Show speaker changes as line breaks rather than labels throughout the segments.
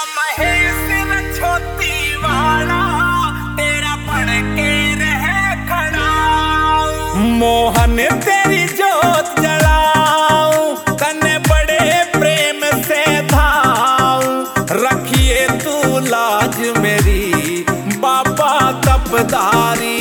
महेश छोटी वाला तेरा पढ़ के रह खड़ा। मोहन तेरी जोत जलाऊं कन्ने बड़े प्रेम से धाऊं, रखिए तू लाज मेरी बाबा तपधारी।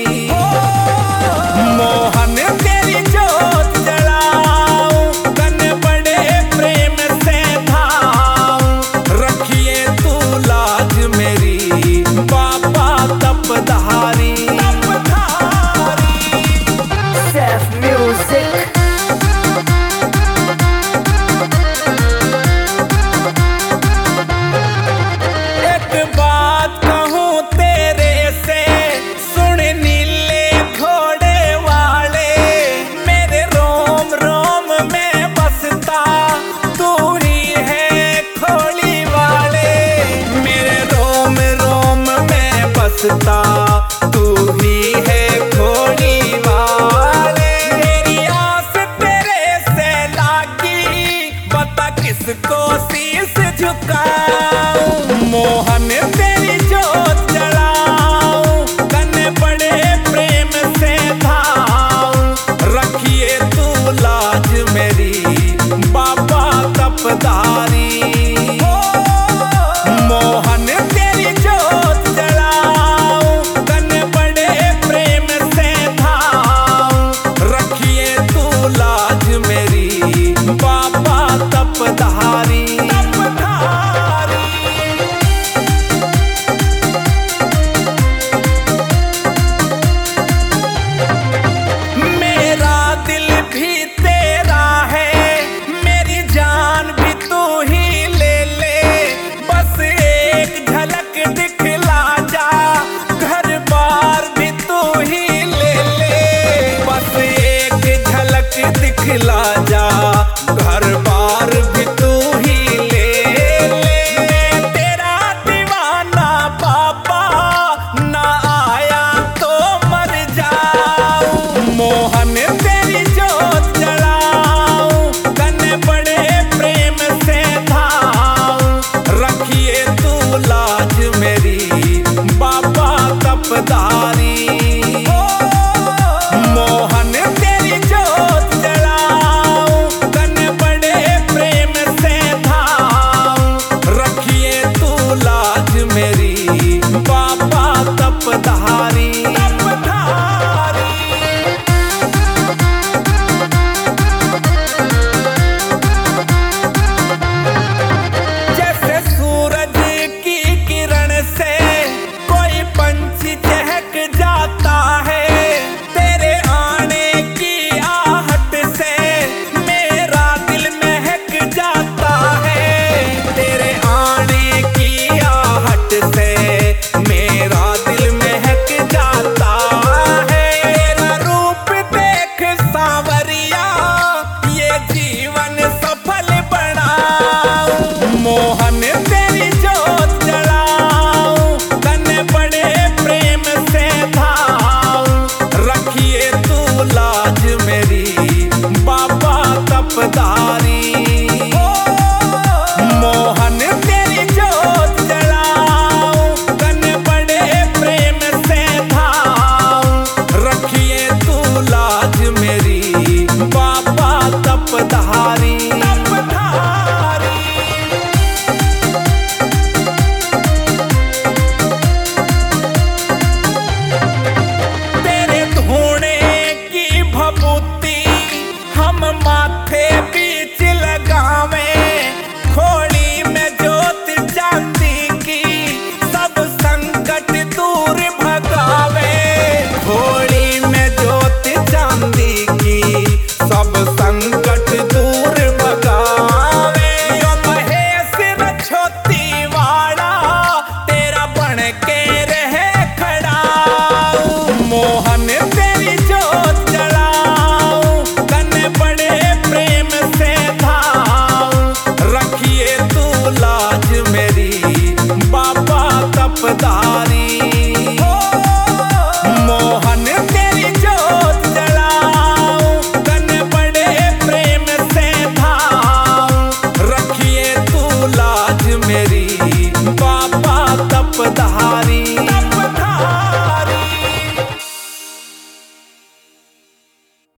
मोहन तेरी जोत जलाऊं कन्ने बड़े प्रेम से धाऊं, रखिए तू लाज मेरी बाबा तपधारी।
Seth Music.
एक बात कहूँ तेरे से सुन नीले घोड़े वाले, मेरे रोम रोम में बसता तू ही है खोली वाले। मेरे रोम रोम में बसता तू ही है खोली वाले। मेरी आस तेरे से लागी बता किसको शीश झुकाऊं। मोहन तेरी जोत जलाऊं कन्ने बड़े प्रेम से धाऊं, रखिए तू लाज मेरी बाबा तपधारी।